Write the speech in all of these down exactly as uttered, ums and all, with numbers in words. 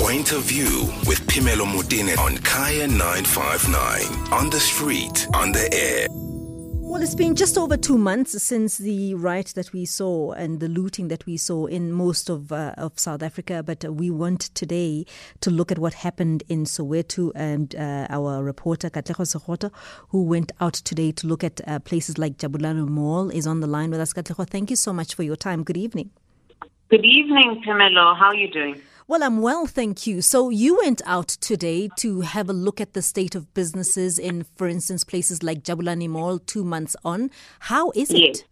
Point of View with Phemelo Motene on Kaya nine five nine. On the street, on the air. Well, it's been just over two months since the riot that we saw and the looting that we saw in most of uh, of South Africa. But uh, we want today to look at what happened in Soweto, and uh, our reporter Katlego Sekgotho, who went out today to look at uh, places like Jabulani Mall, is on the line with us. Katlego, thank you so much for your time. Good evening. Good evening, Phemelo. How are you doing? Well, I'm well, thank you. So you went out today to have a look at the state of businesses in, for instance, places like Jabulani Mall two months on. How is it? Yes.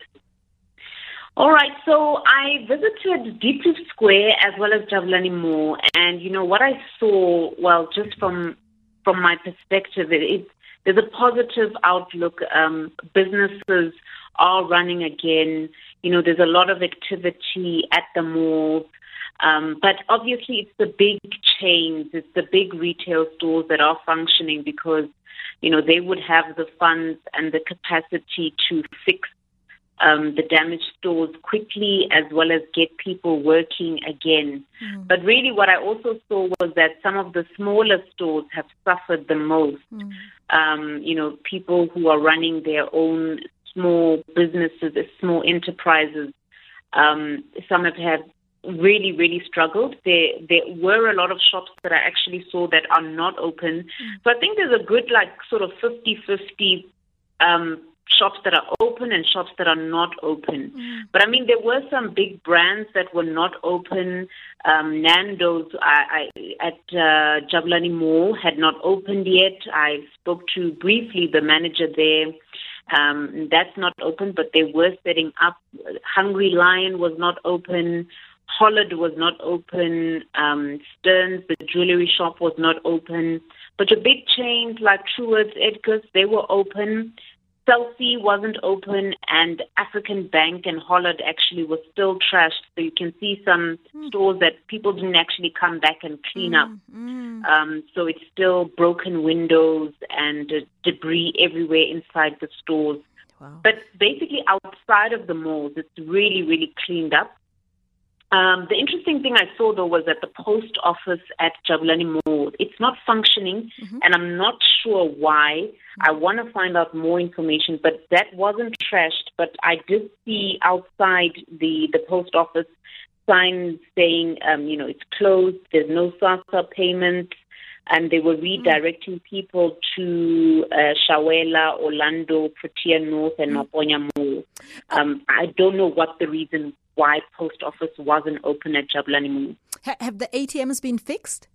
All right. So I visited Diepkloof Square as well as Jabulani Mall. And, you know, what I saw, well, just from from my perspective, it, it, there's a positive outlook. Um, businesses are running again. You know, there's a lot of activity at the malls. Um, but obviously it's the big chains, it's the big retail stores that are functioning because, you know, they would have the funds and the capacity to fix um, the damaged stores quickly as well as get people working again. Mm. But really what I also saw was that some of the smaller stores have suffered the most. Mm. Um, you know, people who are running their own small businesses, small enterprises, um, some have had really, really struggled. There there were a lot of shops that I actually saw that are not open. Mm. So I think there's a good, like, sort of fifty-fifty um, shops that are open and shops that are not open. Mm. But, I mean, there were some big brands that were not open. Um, Nando's I, I, at uh, Jabulani Mall had not opened yet. I spoke to briefly the manager there. Um, that's not open, but they were setting up. Hungry Lion was not open. Hollard was not open, um, Stearns, the jewelry shop, was not open. But your big chains like Truworths, Edgar's, they were open. Celsey wasn't open, and African Bank and Hollard actually were still trashed. So you can see some mm. stores that people didn't actually come back and clean mm. up. Mm. Um, so it's still broken windows and uh, debris everywhere inside the stores. Wow. But basically outside of the malls, it's really, really cleaned up. Um, the interesting thing I saw, though, was that the post office at Jabulani Mall, it's not functioning, mm-hmm. and I'm not sure why. Mm-hmm. I want to find out more information, but that wasn't trashed. But I did see outside the, the post office signs saying, um, you know, it's closed, there's no SASSA payments, and they were redirecting mm-hmm. people to uh, Shawela, Orlando, Protea North, and mm-hmm. Maponya Mall. Um, I don't know what the reason why post office wasn't open at Jabulani Mall. Ha- have the A T Ms been fixed?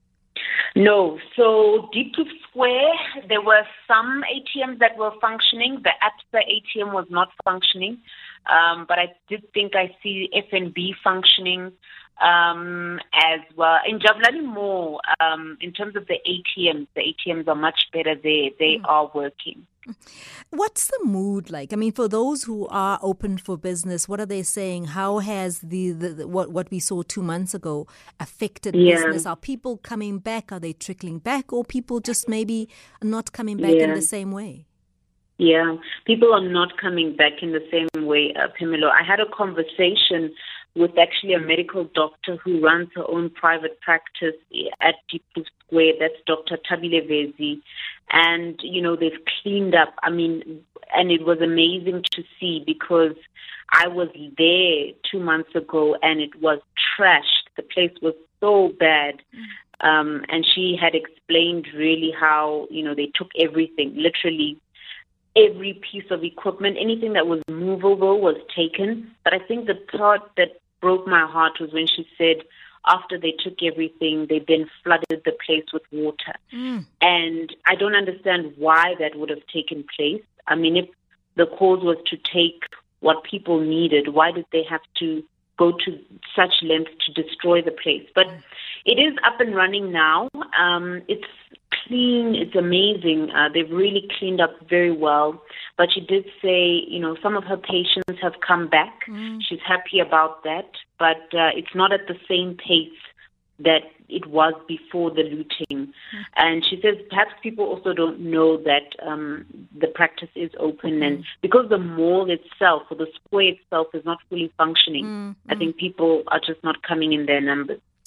No. So Diepkloof Square, there were some A T Ms that were functioning. The Absa A T M was not functioning. Um, but I did think I see F N B functioning um, as well. In Jabulani Mall, um, in terms of the A T Ms, the A T Ms are much better there. They mm. are working. What's the mood like? I mean, for those who are open for business, what are they saying? How has the, the, the what what we saw two months ago affected yeah. business? Are people coming back? Are they trickling back, or people just maybe not coming back yeah. in the same way? Yeah, people are not coming back in the same way, uh, Phemelo. I had a conversation with actually a medical doctor who runs her own private practice at Diepkloof Square. That's Doctor Tabile Vezi. And, you know, they've cleaned up. I mean, and it was amazing to see because I was there two months ago and it was trashed. The place was so bad. Um, and she had explained really how, you know, they took everything, literally every piece of equipment, anything that was movable was taken. But I think the part that broke my heart was when she said, after they took everything, they then flooded the place with water. Mm. And I don't understand why that would have taken place. I mean, if the cause was to take what people needed, why did they have to go to such lengths to destroy the place? But it is up and running now. Um, it's clean. It's amazing. Uh, they've really cleaned up very well. But she did say, you know, some of her patients have come back. Mm. She's happy about that. But uh, it's not at the same pace that it was before the looting. Mm. And she says perhaps people also don't know that um, the practice is open. Mm. And because the mall itself, or the square itself, is not fully functioning, mm. I think people are just not coming in their numbers.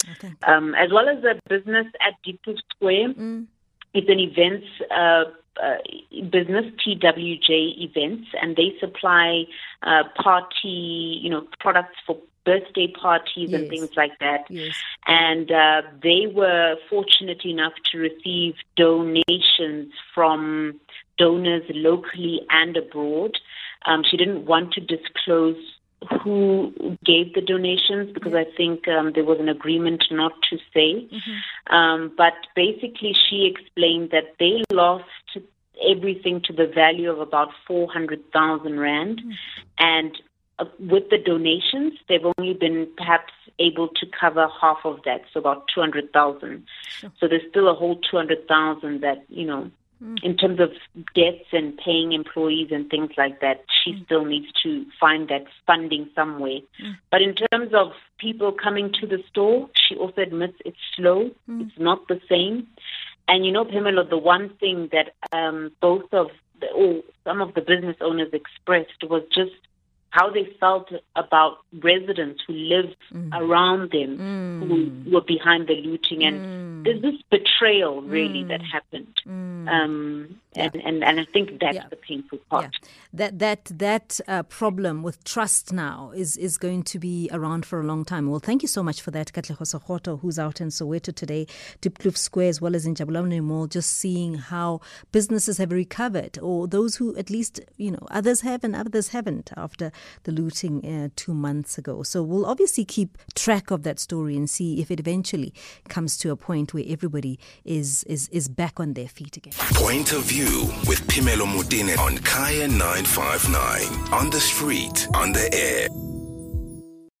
Okay. Um, as well as a business at Deep Kloof Square. Mm. It's an events uh, uh, business, T W J Events, and they supply uh, party, you know, products for birthday parties yes. and things like that. Yes. And uh, they were fortunate enough to receive donations from donors locally and abroad. Um, she didn't want to disclose who gave the donations because yeah. I think um, there was an agreement not to say. Mm-hmm. Um, but basically she explained that they lost everything to the value of about four hundred thousand rand. Mm-hmm. And uh, with the donations, they've only been perhaps able to cover half of that, so about two hundred thousand. Sure. So there's still a whole two hundred thousand that, you know, mm. in terms of debts and paying employees and things like that, she mm. still needs to find that funding somewhere. Mm. But in terms of people coming to the store, she also admits it's slow. Mm. It's not the same. And, you know, Pamela, the one thing that um, both of the, or some of the business owners expressed was just how they felt about residents who live mm. around them, mm. who were behind the looting. And mm. there's this betrayal, really, mm. that happened. Mm. Um, yeah. and, and, and I think that's yeah. the painful part. Yeah. That that that uh, problem with trust now is, is going to be around for a long time. Well, thank you so much for that, Katlego Sekgotlo, who's out in Soweto today, Deep Kloof Square, as well as in Jabulani Mall, just seeing how businesses have recovered, or those who at least, you know, others have and others haven't after the looting uh, two months ago. So we'll obviously keep track of that story and see if it eventually comes to a point where everybody is is, is back on their feet again. Point of View with Phemelo Motene on Kaya nine five nine. On the street, on the air.